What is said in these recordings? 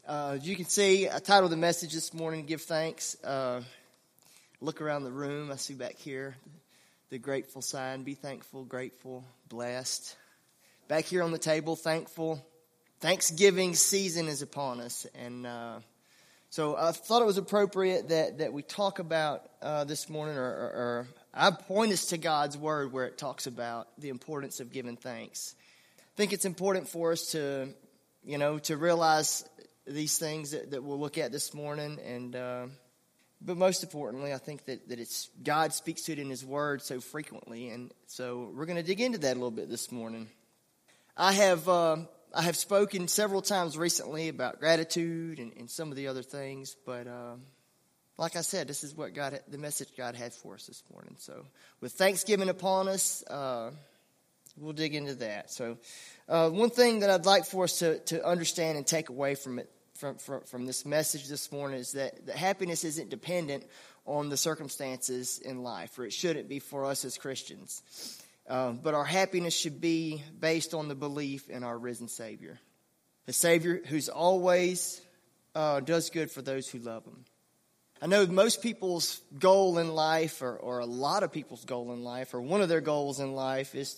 As you can see, I titled the message this morning, Give Thanks. Look around the room. I see back here the grateful sign. Be thankful, grateful, blessed. Back here on the table, thankful. Thanksgiving season is upon us. And so I thought it was appropriate that we talk about this morning, or I point us to God's Word where it talks about the importance of giving thanks. I think it's important for us to realize these things that we'll look at this morning, and but most importantly, I think that it's God speaks to it in His Word so frequently, and so we're going to dig into that a little bit this morning. I have spoken several times recently about gratitude and some of the other things, but like I said, this is what the message God had for us this morning. So with Thanksgiving upon us, we'll dig into that. So one thing that I'd like for us to understand and take away from it, from this message this morning, is that happiness isn't dependent on the circumstances in life, or it shouldn't be for us as Christians. But our happiness should be based on the belief in our risen Savior. The Savior who's always does good for those who love Him. I know most people's goal in life, or a lot of people's goal in life, or one of their goals in life is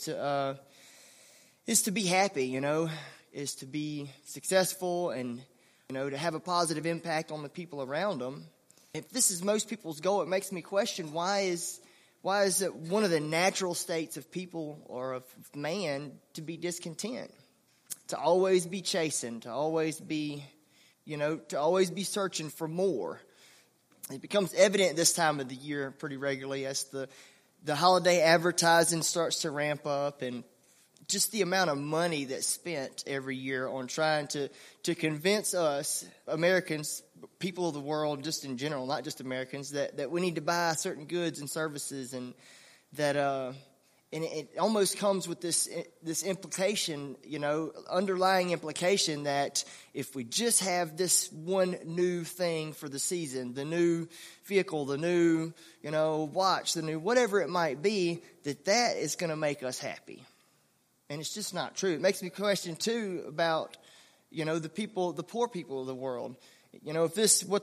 to be happy, is to be successful and, to have a positive impact on the people around them. If this is most people's goal, it makes me question why is it one of the natural states of people or of man to be discontent, to always be chasing, to always be searching for more. It becomes evident this time of the year pretty regularly as the holiday advertising starts to ramp up, and just the amount of money that's spent every year on trying to convince us, Americans, people of the world just in general, not just Americans, that we need to buy certain goods and services, and that and it almost comes with this implication, underlying implication that if we just have this one new thing for the season, the new vehicle, the new, watch, the new whatever it might be, that is going to make us happy. And it's just not true. It makes me question too about, the poor people of the world. If this lie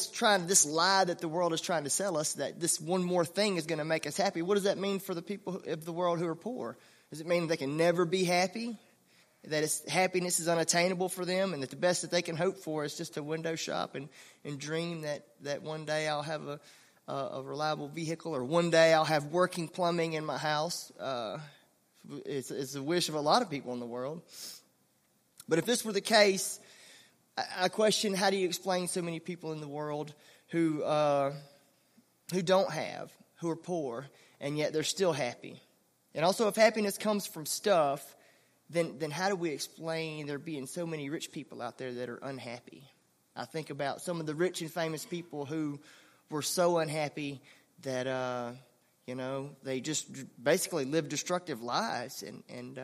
that the world is trying to sell us, that this one more thing is going to make us happy, what does that mean for the people of the world who are poor? Does it mean they can never be happy? That happiness is unattainable for them, and that the best that they can hope for is just to window shop and dream that one day I'll have a reliable vehicle, or one day I'll have working plumbing in my house? It's a wish of a lot of people in the world. But if this were the case, I question, how do you explain so many people in the world who don't have, who are poor, and yet they're still happy? And also, if happiness comes from stuff, then how do we explain there being so many rich people out there that are unhappy? I think about some of the rich and famous people who were so unhappy that they just basically live destructive lives, and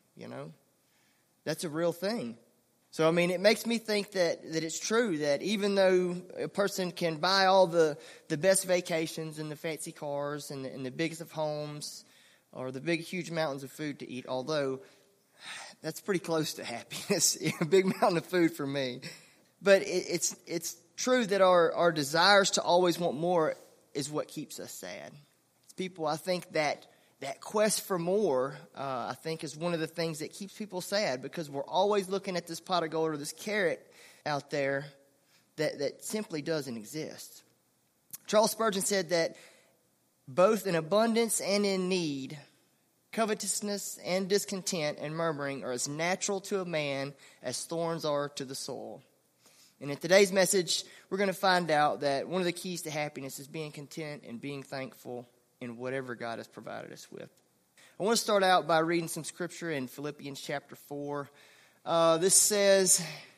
that's a real thing. So, it makes me think that it's true that even though a person can buy all the best vacations and the fancy cars and the biggest of homes, or the big, huge mountains of food to eat, although that's pretty close to happiness, a big mountain of food for me. But it's true that our desires to always want more is what keeps us sad. It's people, I think, that quest for more, I think, is one of the things that keeps people sad, because we're always looking at this pot of gold or this carrot out there that simply doesn't exist. Charles Spurgeon said that both in abundance and in need, covetousness and discontent and murmuring are as natural to a man as thorns are to the soil. And in today's message, we're going to find out that one of the keys to happiness is being content and being thankful in whatever God has provided us with. I want to start out by reading some scripture in Philippians chapter 4. This says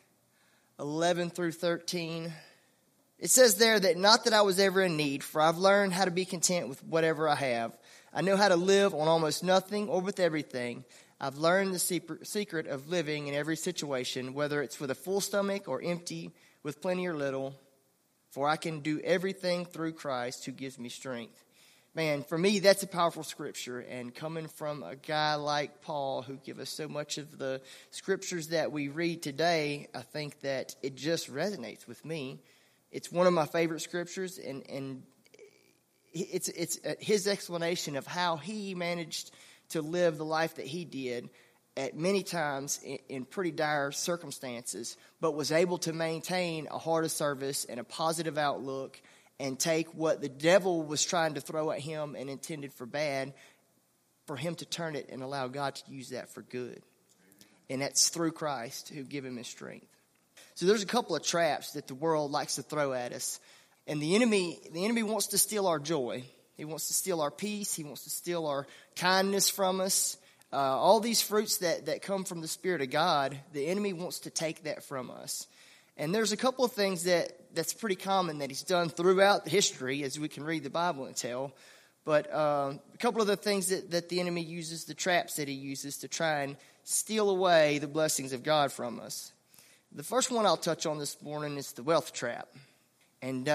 11 through 13. It says there that not that I was ever in need, for I've learned how to be content with whatever I have. I know how to live on almost nothing or with everything. I've learned the secret of living in every situation, whether it's with a full stomach or empty, with plenty or little. For I can do everything through Christ who gives me strength. Man, for me, that's a powerful scripture. And coming from a guy like Paul, who give us so much of the scriptures that we read today, I think that it just resonates with me. It's one of my favorite scriptures, and it's his explanation of how he managed to live the life that he did at many times in pretty dire circumstances, but was able to maintain a heart of service and a positive outlook, and take what the devil was trying to throw at him and intended for bad, for him to turn it and allow God to use that for good. And that's through Christ who give him his strength. So there's a couple of traps that the world likes to throw at us. And the enemy wants to steal our joy. He wants to steal our peace. He wants to steal our kindness from us. All these fruits that come from the Spirit of God, the enemy wants to take that from us. And there's a couple of things that's pretty common that he's done throughout history, as we can read the Bible and tell. But a couple of the things that the enemy uses, the traps that he uses to try and steal away the blessings of God from us. The first one I'll touch on this morning is the wealth trap. And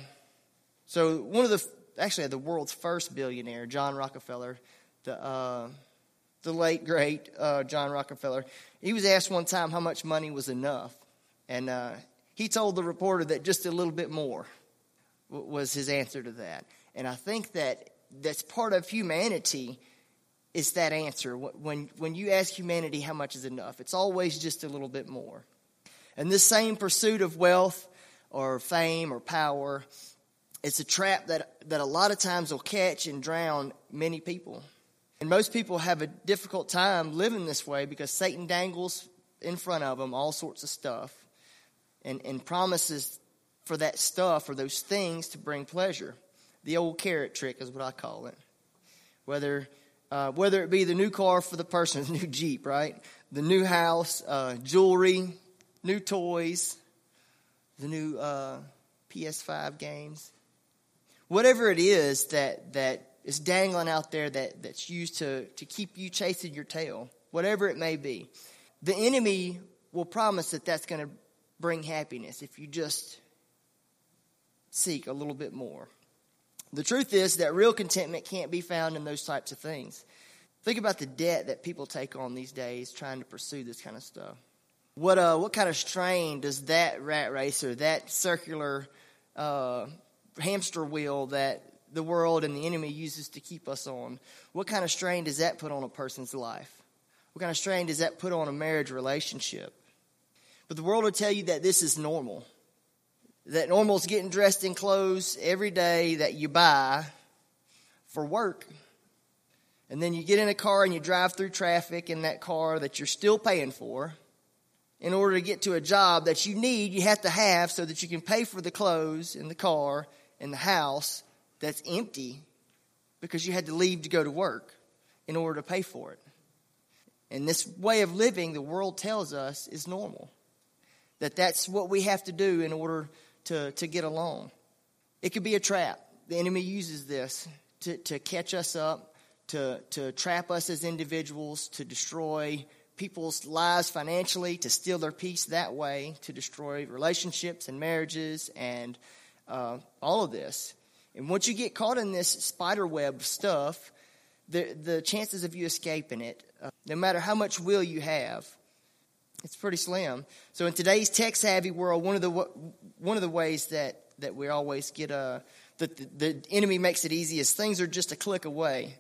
so the world's first billionaire, John Rockefeller, the late, great John Rockefeller, he was asked one time how much money was enough. And he told the reporter that just a little bit more was his answer to that. And I think that's part of humanity, is that answer. When you ask humanity how much is enough, it's always just a little bit more. And this same pursuit of wealth or fame or power, it's a trap that a lot of times will catch and drown many people. And most people have a difficult time living this way because Satan dangles in front of them all sorts of stuff. And promises for that stuff or those things to bring pleasure. The old carrot trick is what I call it. Whether it be the new car for the person, the new Jeep, right? The new house, jewelry, new toys, the new PS5 games. Whatever it is that is dangling out there that's used to keep you chasing your tail. Whatever it may be. The enemy will promise that that's going to bring happiness if you just seek a little bit more. The truth is that real contentment can't be found in those types of things. Think about the debt that people take on these days trying to pursue this kind of stuff. What kind of strain does that rat race or that circular hamster wheel that the world and the enemy uses to keep us on, what kind of strain does that put on a person's life? What kind of strain does that put on a marriage relationship? But the world will tell you that this is normal. That normal is getting dressed in clothes every day that you buy for work. And then you get in a car and you drive through traffic in that car that you're still paying for. In order to get to a job that you need, you have to have so that you can pay for the clothes in the car and the house that's empty because you had to leave to go to work in order to pay for it. And this way of living, the world tells us, is normal. That's what we have to do in order to get along. It could be a trap. The enemy uses this to catch us up, to trap us as individuals, to destroy people's lives financially, to steal their peace that way, to destroy relationships and marriages and all of this. And once you get caught in this spider web stuff, the chances of you escaping it, no matter how much will you have, it's pretty slim. So in today's tech-savvy world, one of the ways that we always get that the enemy makes it easy is things are just a click away.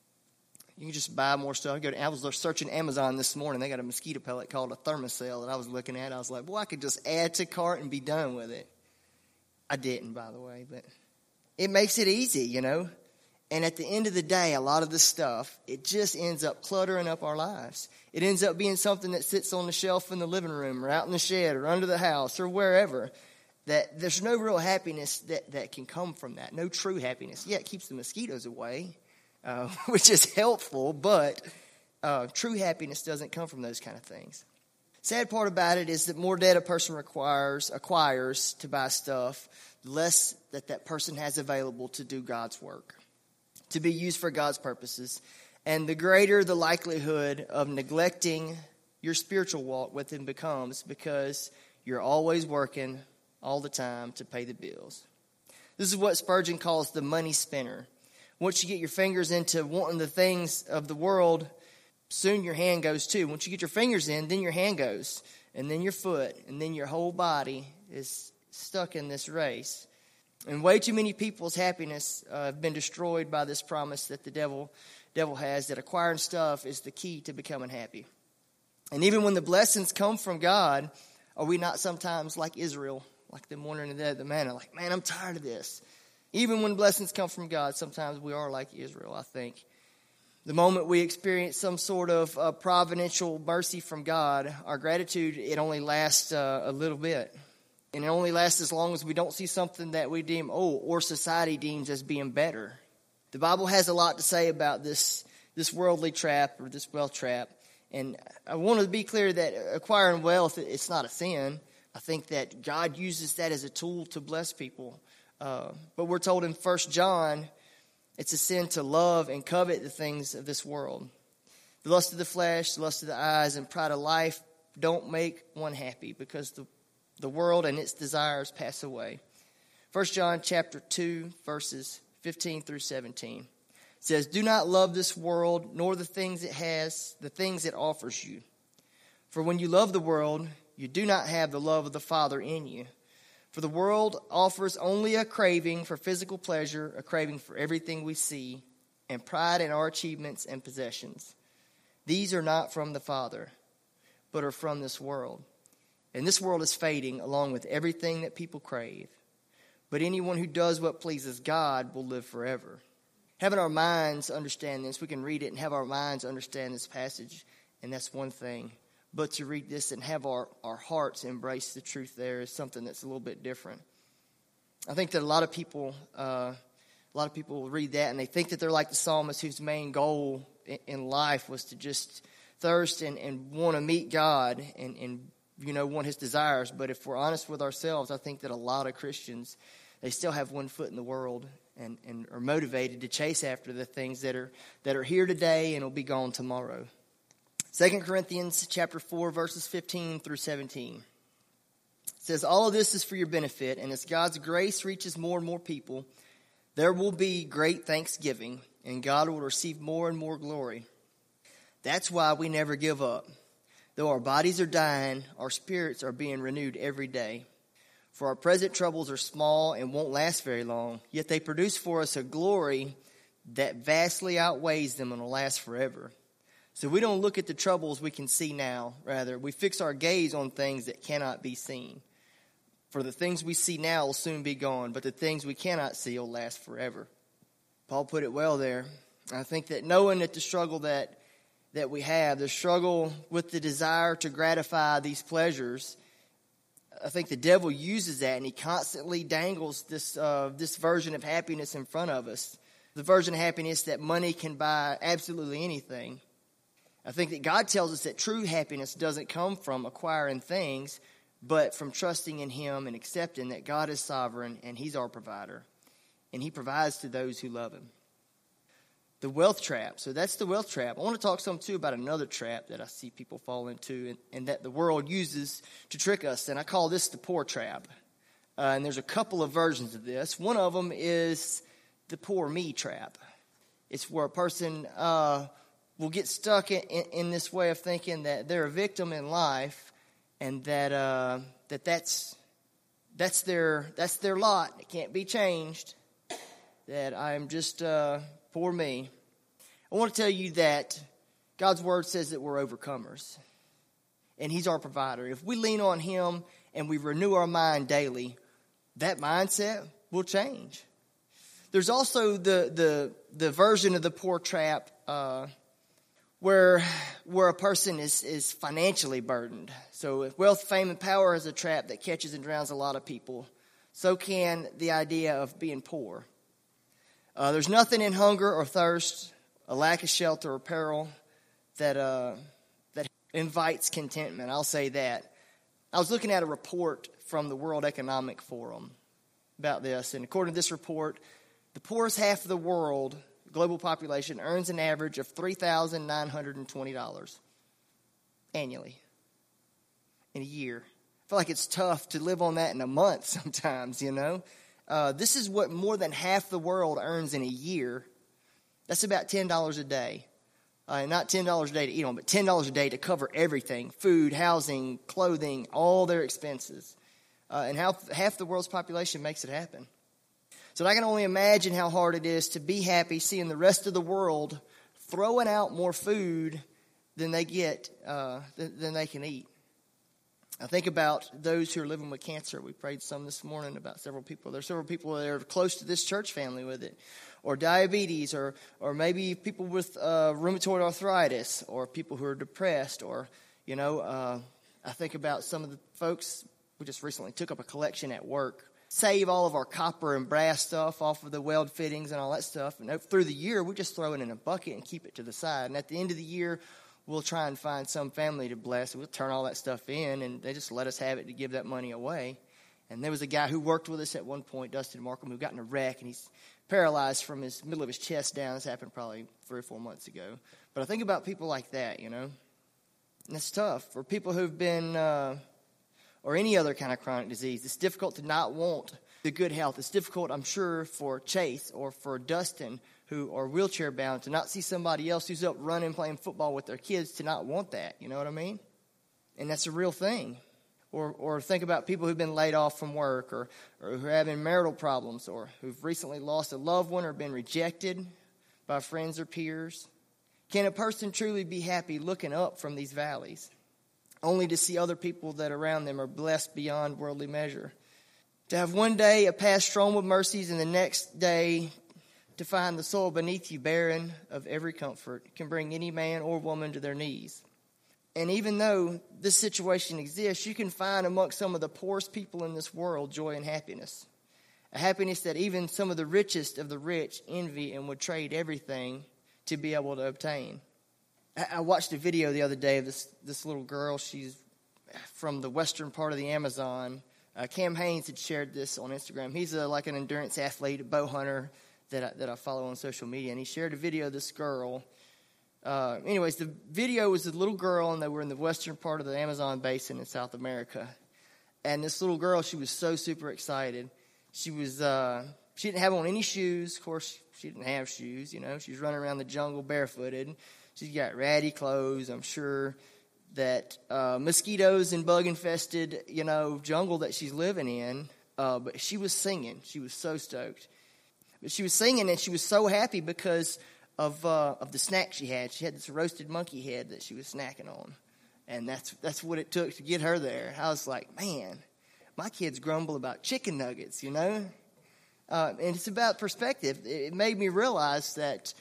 You can just buy more stuff. I was searching Amazon this morning. They got a mosquito pellet called a Thermacell that I was looking at. I was like, boy, I could just add to cart and be done with it. I didn't, by the way, but it makes it easy, you know. And at the end of the day, a lot of this stuff, it just ends up cluttering up our lives. It ends up being something that sits on the shelf in the living room or out in the shed or under the house or wherever. That there's no real happiness that can come from that. No true happiness. Yeah, it keeps the mosquitoes away, which is helpful, but true happiness doesn't come from those kind of things. Sad part about it is that more debt a person acquires to buy stuff, the less that person has available to do God's work, to be used for God's purposes, and the greater the likelihood of neglecting your spiritual walk with Him becomes because you're always working all the time to pay the bills. This is what Spurgeon calls the money spinner. once you get your fingers into wanting the things of the world, soon your hand goes too. Once you get your fingers in, then your hand goes, and then your foot, and then your whole body is stuck in this race. And way too many people's happiness have been destroyed by this promise that the devil has, that acquiring stuff is the key to becoming happy. And even when the blessings come from God, are we not sometimes like Israel, like them wandering the manna, like, man, I'm tired of this. Even when blessings come from God, sometimes we are like Israel, I think. The moment we experience some sort of providential mercy from God, our gratitude, it only lasts a little bit. And it only lasts as long as we don't see something that we deem, or society deems as being better. The Bible has a lot to say about this worldly trap or this wealth trap. And I want to be clear that acquiring wealth, it's not a sin. I think that God uses that as a tool to bless people. But we're told in 1 John, it's a sin to love and covet the things of this world. The lust of the flesh, the lust of the eyes, and pride of life don't make one happy, because the world and its desires pass away. 1 John chapter 2, verses 15 through 17. It says, "Do not love this world, nor the things it has, the things it offers you. For when you love the world, you do not have the love of the Father in you. For the world offers only a craving for physical pleasure, a craving for everything we see, and pride in our achievements and possessions. These are not from the Father, but are from this world. And this world is fading along with everything that people crave. But anyone who does what pleases God will live forever." Having our minds understand this, we can read it and have our minds understand this passage, and that's one thing. But to read this and have our hearts embrace the truth there is something that's a little bit different. I think that a lot of people read that and they think that they're like the psalmist, whose main goal in life was to just thirst and want to meet God and want his desires. But if we're honest with ourselves, I think that a lot of Christians, they still have one foot in the world and are motivated to chase after the things that are here today and will be gone tomorrow. 2 Corinthians chapter 4, verses 15 through 17. It says, "All of this is for your benefit, and as God's grace reaches more and more people, there will be great thanksgiving, and God will receive more and more glory. That's why we never give up. Though our bodies are dying, our spirits are being renewed every day. For our present troubles are small and won't last very long, yet they produce for us a glory that vastly outweighs them and will last forever. So we don't look at the troubles we can see now. Rather, we fix our gaze on things that cannot be seen. For the things we see now will soon be gone, but the things we cannot see will last forever." Paul put it well there. I think that knowing that the struggle that we have, the struggle with the desire to gratify these pleasures, I think the devil uses that, and he constantly dangles this version of happiness in front of us. The version of happiness that money can buy absolutely anything. I think that God tells us that true happiness doesn't come from acquiring things, but from trusting in him and accepting that God is sovereign and he's our provider. And he provides to those who love him. The wealth trap. So that's the wealth trap. I want to talk some too about another trap that I see people fall into and that the world uses to trick us. And I call this the poor trap. And there's a couple of versions of this. One of them is the poor me trap. It's where a person will get stuck in this way of thinking that they're a victim in life and that's their lot. It can't be changed. That I'm just poor me. I want to tell you that God's word says that we're overcomers. And he's our provider. If we lean on him and we renew our mind daily, that mindset will change. There's also the version of the poor trap where a person is financially burdened. So if wealth, fame, and power is a trap that catches and drowns a lot of people, so can the idea of being poor. There's nothing in hunger or thirst, a lack of shelter or peril that invites contentment. I'll say that. I was looking at a report from the World Economic Forum about this, and according to this report, the poorest half of the world, global population, earns an average of $3,920 annually in a year. I feel like it's tough to live on that in a month sometimes, you know. This is what more than half the world earns in a year. That's about $10 a day. Not $10 a day to eat on, but $10 a day to cover everything: food, housing, clothing, all their expenses. And half the world's population makes it happen. So I can only imagine how hard it is to be happy seeing the rest of the world throwing out more food than they get, than they can eat. I think about those who are living with cancer. We prayed some this morning about several people. There's several people that are close to this church family with it. Or diabetes, or maybe people with rheumatoid arthritis, or people who are depressed, or, I think about some of the folks. We just recently took up a collection at work. Save all of our copper and brass stuff off of the weld fittings and all that stuff. And through the year, we just throw it in a bucket and keep it to the side. And at the end of the year, we'll try and find some family to bless. We'll turn all that stuff in, and they just let us have it to give that money away. And there was a guy who worked with us at one point, Dustin Markham, who got in a wreck, and he's paralyzed from his middle of his chest down. This happened probably 3 or 4 months ago. But I think about people like that, And it's tough. For people who've been, or any other kind of chronic disease, it's difficult to not want the good health. It's difficult, I'm sure, for Chase or for Dustin, who are wheelchair bound, to not see somebody else who's up running, playing football with their kids, to not want that. You know what I mean? And that's a real thing. Or think about people who've been laid off from work, or who are having marital problems, or who've recently lost a loved one or been rejected by friends or peers. Can a person truly be happy looking up from these valleys, only to see other people that around them are blessed beyond worldly measure? To have one day a path strewn with mercies, and the next day to find the soil beneath you barren of every comfort, can bring any man or woman to their knees. And even though this situation exists, you can find amongst some of the poorest people in this world joy and happiness. A happiness that even some of the richest of the rich envy and would trade everything to be able to obtain. I watched a video the other day of this little girl. She's from the western part of the Amazon. Cam Haynes had shared this on Instagram. He's like an endurance athlete, a bow hunter that I follow on social media. And he shared a video of this girl. Anyways, the video was a little girl, and they were in the western part of the Amazon basin in South America. And this little girl, she was so super excited. She didn't have on any shoes. Of course, she didn't have shoes, She was running around the jungle barefooted. She's got ratty clothes. I'm sure that mosquitoes and bug-infested, jungle that she's living in. But she was singing. She was so stoked. But she was singing, and she was so happy because of the snack she had. She had this roasted monkey head that she was snacking on. And that's what it took to get her there. I was like, man, my kids grumble about chicken nuggets, And it's about perspective. It made me realize that,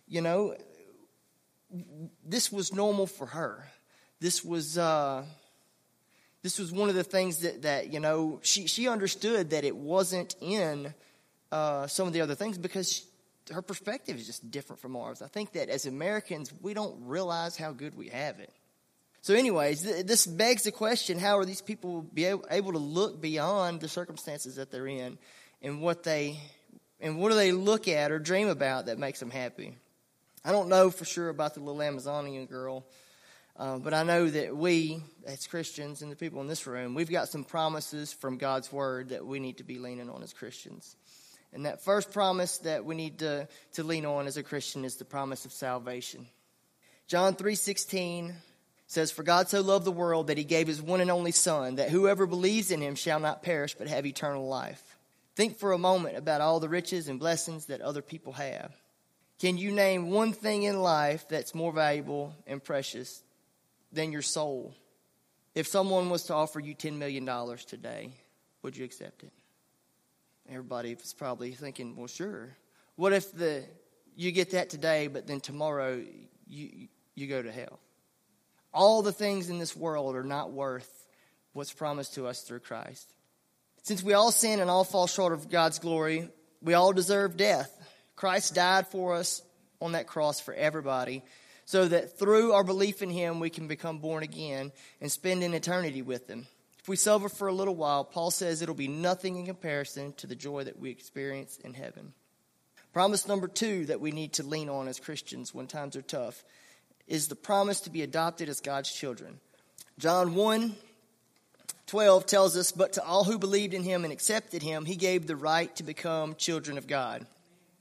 this was normal for her. This was one of the things that she understood that it wasn't in some of the other things, because her perspective is just different from ours. I think that as Americans, we don't realize how good we have it. So anyways, this begs the question, how are these people able to look beyond the circumstances that they're in, and what do they look at or dream about that makes them happy? I don't know for sure about the little Amazonian girl, but I know that we, as Christians and the people in this room, we've got some promises from God's Word that we need to be leaning on as Christians. And that first promise that we need to lean on as a Christian is the promise of salvation. John 3:16 says, "For God so loved the world that he gave his one and only Son, that whoever believes in him shall not perish but have eternal life." Think for a moment about all the riches and blessings that other people have. Can you name one thing in life that's more valuable and precious than your soul? If someone was to offer you $10 million today, would you accept it? Everybody is probably thinking, well, sure. What if you get that today, but then tomorrow you go to hell? All the things in this world are not worth what's promised to us through Christ. Since we all sin and all fall short of God's glory, we all deserve death. Christ died for us on that cross for everybody, so that through our belief in him, we can become born again and spend an eternity with him. If we suffer for a little while, Paul says it'll be nothing in comparison to the joy that we experience in heaven. Promise number 2 that we need to lean on as Christians when times are tough is the promise to be adopted as God's children. John 1:12 tells us, "But to all who believed in him and accepted him, he gave the right to become children of God."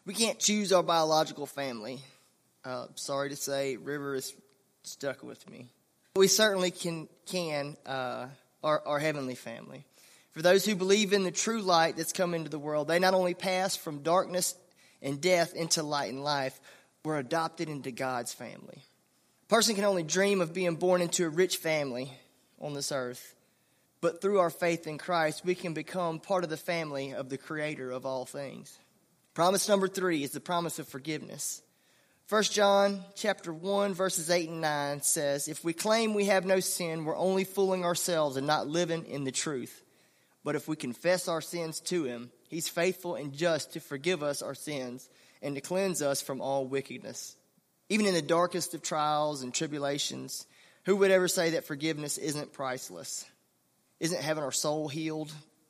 We can't choose our biological family. Sorry to say, River is stuck with me. We certainly can our heavenly family. For those who believe in the true light that's come into the world, they not only pass from darkness and death into light and life, we're adopted into God's family. A person can only dream of being born into a rich family on this earth. But through our faith in Christ, we can become part of the family of the Creator of all things. Promise number 3 is the promise of forgiveness. 1 John chapter 1, verses 8 and 9 says, if we claim we have no sin, we're only fooling ourselves and not living in the truth. But if we confess our sins to him, he's faithful and just to forgive us our sins and to cleanse us from all wickedness. Even in the darkest of trials and tribulations, who would ever say that forgiveness isn't priceless? Isn't having our soul healed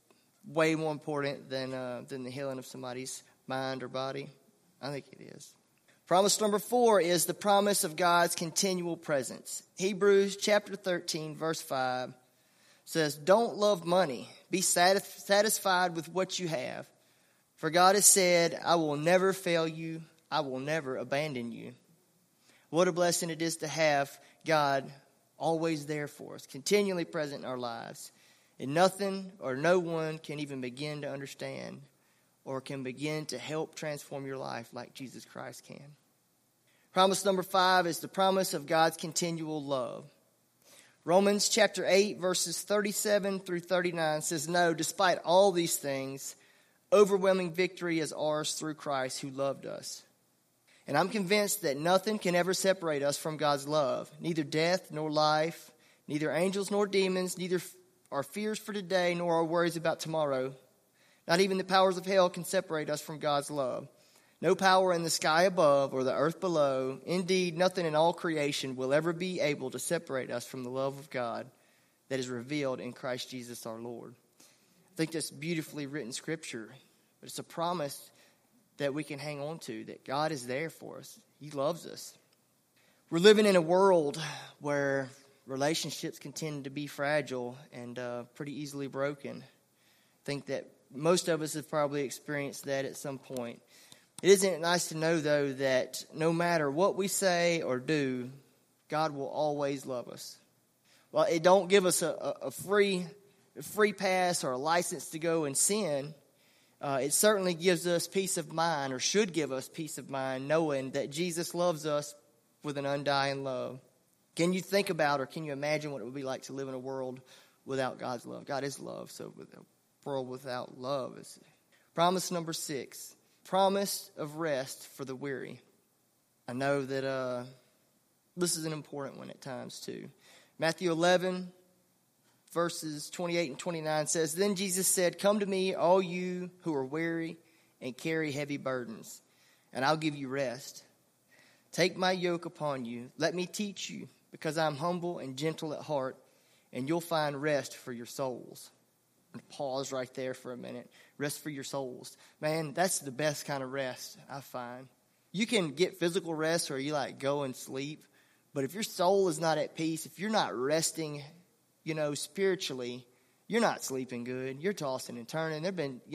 way more important than the healing of somebody's mind or body? I think it is. Promise number 4 is the promise of God's continual presence. Hebrews chapter 13, verse 5 says, don't love money. Be satisfied with what you have. For God has said, I will never fail you. I will never abandon you. What a blessing it is to have God always there for us, continually present in our lives. And nothing or no one can even begin to understand or can begin to help transform your life like Jesus Christ can. Promise number 5 is the promise of God's continual love. Romans chapter 8, verses 37 through 39 says, no, despite all these things, overwhelming victory is ours through Christ who loved us. And I'm convinced that nothing can ever separate us from God's love, neither death nor life, neither angels nor demons, neither our fears for today nor our worries about tomorrow. Not even the powers of hell can separate us from God's love. No power in the sky above or the earth below. Indeed, nothing in all creation will ever be able to separate us from the love of God that is revealed in Christ Jesus our Lord. I think that's beautifully written scripture. But it's a promise that we can hang on to, that God is there for us. He loves us. We're living in a world where relationships can tend to be fragile and pretty easily broken. I think that most of us have probably experienced that at some point. Isn't it nice to know, though, that no matter what we say or do, God will always love us? Well, it don't give us a free pass or a license to go and sin. It certainly gives us peace of mind, or should give us peace of mind, knowing that Jesus loves us with an undying love. Can you think about, or can you imagine what it would be like to live in a world without God's love? God is love, so a world without love is. Promise number 6. Promise of rest for the weary. I know that this is an important one at times too. Matthew 11, verses 28 and 29 says, then Jesus said, come to me, all you who are weary and carry heavy burdens, and I'll give you rest. Take my yoke upon you. Let me teach you, because I'm humble and gentle at heart, and you'll find rest for your souls. Pause right there for a minute. Rest for your souls. Man, that's the best kind of rest, I find. You can get physical rest where you go and sleep. But if your soul is not at peace, if you're not resting, spiritually, you're not sleeping good. You're tossing and turning.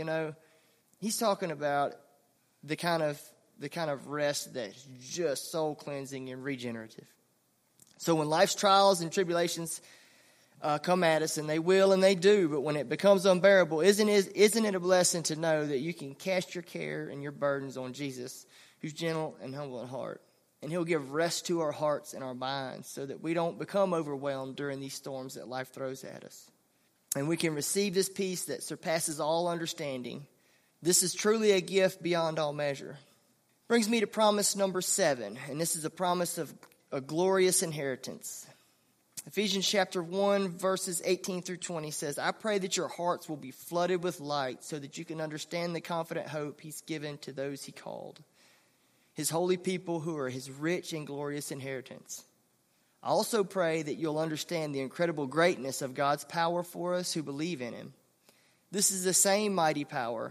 He's talking about the kind of rest that's just soul cleansing and regenerative. So when life's trials and tribulations come at us, and they will and they do, but when it becomes unbearable, isn't it a blessing to know that you can cast your care and your burdens on Jesus, who's gentle and humble in heart, and he'll give rest to our hearts and our minds so that we don't become overwhelmed during these storms that life throws at us. And we can receive this peace that surpasses all understanding. This is truly a gift beyond all measure. Brings me to promise number 7, and this is a promise of a glorious inheritance. Ephesians chapter 1, verses 18 through 20 says, I pray that your hearts will be flooded with light so that you can understand the confident hope he's given to those he called, his holy people who are his rich and glorious inheritance. I also pray that you'll understand the incredible greatness of God's power for us who believe in him. This is the same mighty power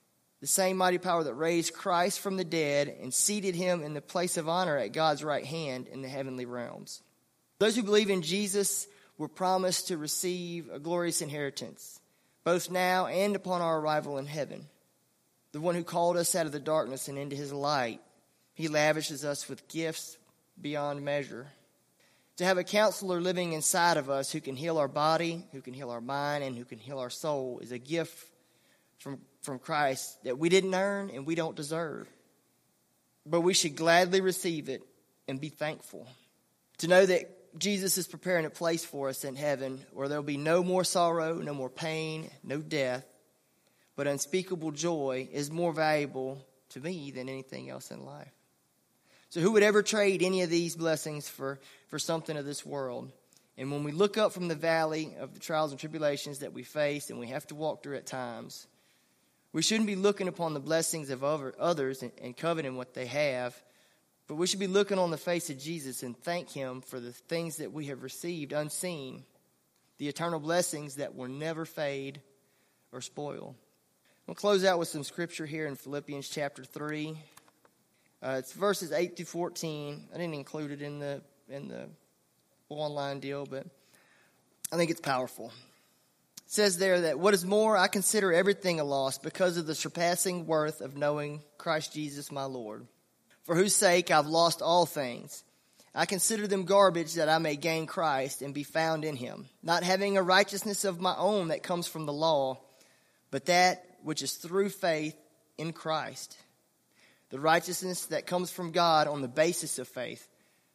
that raised Christ from the dead and seated him in the place of honor at God's right hand in the heavenly realms. Those who believe in Jesus were promised to receive a glorious inheritance, both now and upon our arrival in heaven. the one who called us out of the darkness and into his light. He lavishes us with gifts beyond measure. To have a counselor living inside of us who can heal our body, who can heal our mind, and who can heal our soul is a gift from Christ that we didn't earn and we don't deserve. But we should gladly receive it and be thankful. To know that Jesus is preparing a place for us in heaven where there will be no more sorrow, no more pain, no death, but unspeakable joy is more valuable to me than anything else in life. So who would ever trade any of these blessings for something of this world? And when we look up from the valley of the trials and tribulations that we face and we have to walk through at times, we shouldn't be looking upon the blessings of others and coveting what they have, but we should be looking on the face of Jesus and thank him for the things that we have received unseen, the eternal blessings that will never fade or spoil. We'll close out with some scripture here in Philippians chapter 3. It's verses 8 through 14. I didn't include it in the online deal, but I think it's powerful. It says there that, what is more, I consider everything a loss because of the surpassing worth of knowing Christ Jesus my Lord, for whose sake I've lost all things. I consider them garbage that I may gain Christ and be found in him, not having a righteousness of my own that comes from the law, but that which is through faith in Christ. The righteousness that comes from God on the basis of faith.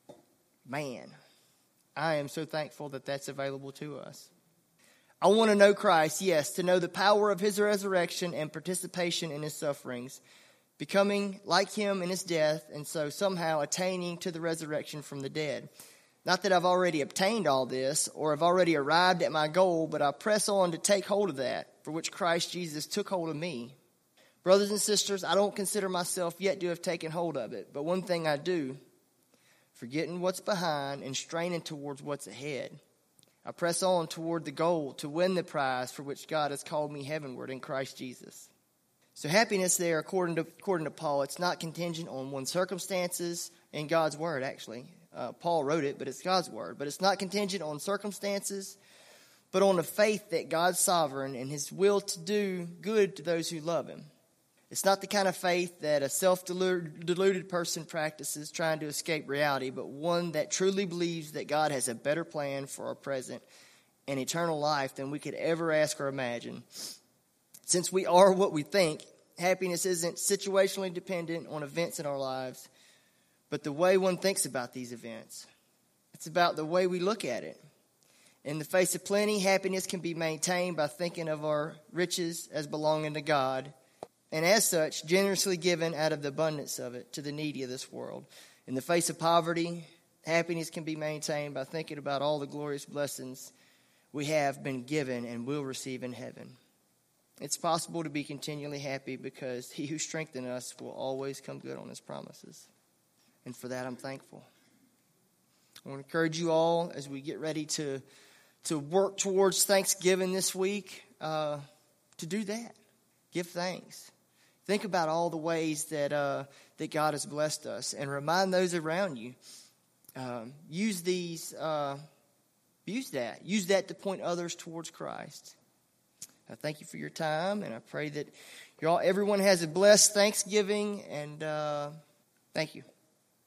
Man, I am so thankful that that's available to us. I want to know Christ, yes, to know the power of his resurrection and participation in his sufferings, becoming like him in his death, and so somehow attaining to the resurrection from the dead. Not that I've already obtained all this, or have already arrived at my goal, but I press on to take hold of that, for which Christ Jesus took hold of me. Brothers and sisters, I don't consider myself yet to have taken hold of it, but one thing I do, forgetting what's behind and straining towards what's ahead. I press on toward the goal to win the prize for which God has called me heavenward in Christ Jesus. So happiness there, according to Paul, it's not contingent on one's circumstances and God's word, actually. Paul wrote it, but it's God's word. But it's not contingent on circumstances, but on the faith that God's sovereign and his will to do good to those who love him. It's not the kind of faith that a self-deluded person practices trying to escape reality, but one that truly believes that God has a better plan for our present and eternal life than we could ever ask or imagine. Since we are what we think, happiness isn't situationally dependent on events in our lives, but the way one thinks about these events. It's about the way we look at it. In the face of plenty, happiness can be maintained by thinking of our riches as belonging to God, and as such, generously given out of the abundance of it to the needy of this world. In the face of poverty, happiness can be maintained by thinking about all the glorious blessings we have been given and will receive in heaven. It's possible to be continually happy because he who strengthens us will always come good on his promises. And for that, I'm thankful. I want to encourage you all as we get ready to work towards Thanksgiving this week, to do that. Give thanks. Think about all the ways that God has blessed us, and remind those around you. Use that to point others towards Christ. I thank you for your time, and I pray that everyone has a blessed Thanksgiving, and thank you.